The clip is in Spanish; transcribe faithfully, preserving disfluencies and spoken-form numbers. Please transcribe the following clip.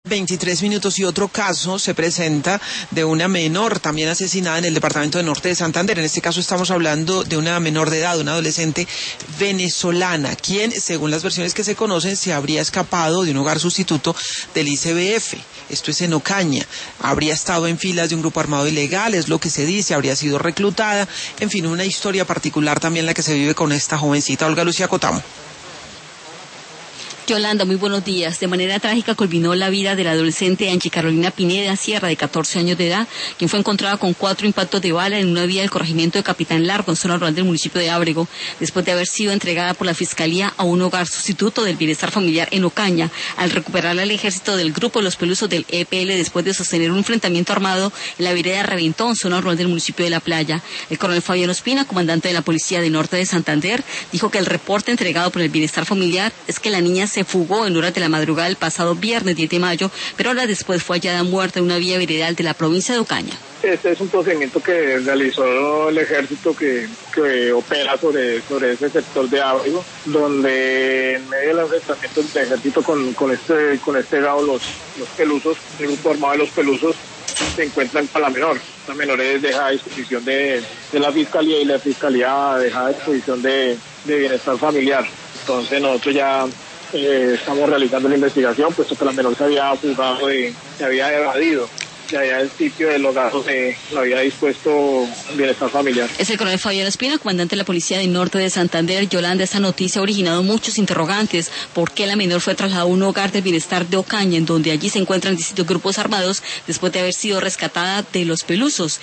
veintitrés minutos y otro caso se presenta de una menor también asesinada en el departamento de Norte de Santander. En este caso estamos hablando de una menor de edad, una adolescente venezolana, quien, según las versiones que se conocen, se habría escapado de un hogar sustituto del I C B F. Esto es en Ocaña. Habría estado en filas de un grupo armado ilegal, es lo que se dice, habría sido reclutada. En fin, una historia particular también la que se vive con esta jovencita. Olga Lucía Cotamo. Yolanda, muy buenos días. De manera trágica culminó la vida de la adolescente Angie Carolina Pineda Sierra, de catorce años de edad, quien fue encontrada con cuatro impactos de bala en una vía del corregimiento de Capitán Largo, en zona rural del municipio de Ábrego, después de haber sido entregada por la Fiscalía a un hogar sustituto del bienestar familiar en Ocaña, al recuperarla el ejército del grupo Los Pelusos del E P L después de sostener un enfrentamiento armado en la vereda Reventón, zona rural del municipio de La Playa. El coronel Fabián Ospina, comandante de la Policía de Norte de Santander, dijo que el reporte entregado por el bienestar familiar es que la niña se se fugó en horas de la madrugada el pasado viernes diez de mayo, pero horas después fue hallada muerta en una vía veredal de la provincia de Ocaña. Este es un procedimiento que realizó el ejército que, que opera sobre, sobre ese sector de Ábrego, donde en medio del enfrentamiento del ejército con, con este con este gado, los, los pelusos, el grupo armado de los pelusos, se encuentran con la menor. La menor es dejada a disposición de, de la Fiscalía y la Fiscalía deja a disposición de, de bienestar familiar. Entonces nosotros ya Eh, estamos realizando la investigación, puesto que la menor se había fugado y se había evadido. Ya allá el sitio de los gastos eh, lo había dispuesto bienestar familiar. Es el coronel Fabián Espina, comandante de la Policía de Norte de Santander. Yolanda, esta noticia ha originado muchos interrogantes. ¿Por qué la menor fue trasladada a un hogar del bienestar de Ocaña, en donde allí se encuentran distintos grupos armados, después de haber sido rescatada de Los Pelusos?